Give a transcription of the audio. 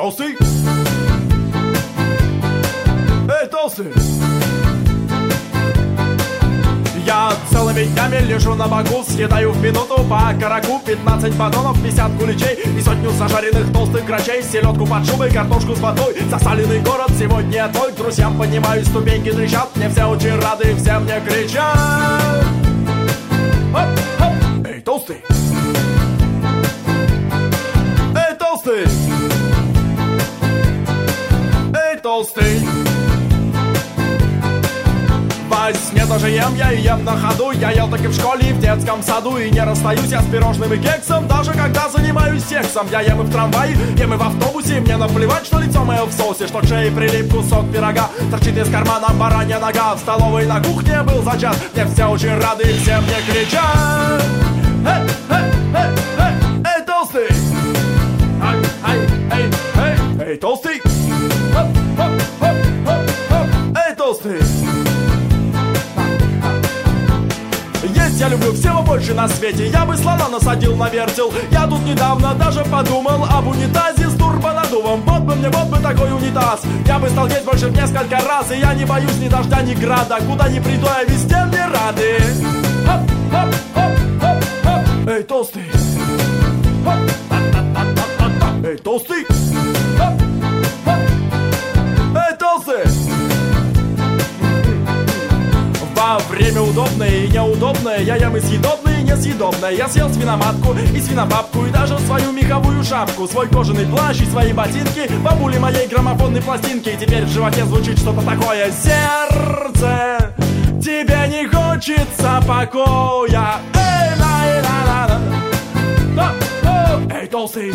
толстый! Эй, толстый! Я целыми днями лежу на боку, съедаю в минуту по караку 15 батонов, 50 куличей и сотню зажаренных толстых грачей, селедку под шубой, картошку с водой. Засаленный город сегодня твой, к друзьям поднимаюсь, ступеньки трещат, мне все очень рады, все мне кричат. Хоп, хоп. Эй, толстый! Эй, толстый! Эй, толстый! Во сне тоже ем, я и ем на ходу. Я ел так и в школе, и в детском саду. И не расстаюсь я с пирожным и кексом, даже когда занимаюсь сексом. Я ем и в трамвае, ем и в автобусе. Мне наплевать, что лицо мое в соусе, что к шее прилип кусок пирога, торчит из кармана баранья нога. В столовой на кухне был зачат, мне все очень рады и все мне кричат. Эй, эй, эй, эй, эй, толстый! Ай, ай, эй, эй, эй, толстый! Хоп, хоп, хоп, хоп, хоп. Эй, толстый! Есть я люблю всего больше на свете. Я бы слона насадил на вертел. Я тут недавно даже подумал об унитазе с турбонаддувом. Вот бы такой унитаз. Я бы стал есть больше в несколько раз. И я не боюсь ни дождя, ни града. Куда ни приду, я везде мне рады. Хоп, хоп, хоп, хоп, хоп. Эй, толстый! Хоп, та-та-та-та-та-та. Эй, толстый! Хоп, хоп. Эй, толстый! Во время удобное и неудобное я ем и съедобное, и несъедобное. Я съел свиноматку и свинобабку, и даже свою меховую шапку, свой кожаный плащ и свои ботинки, бабули моей граммофонной пластинки. И теперь в животе звучит что-то такое: сердце, тебе не хочется покоя. Эй, эй, толстый!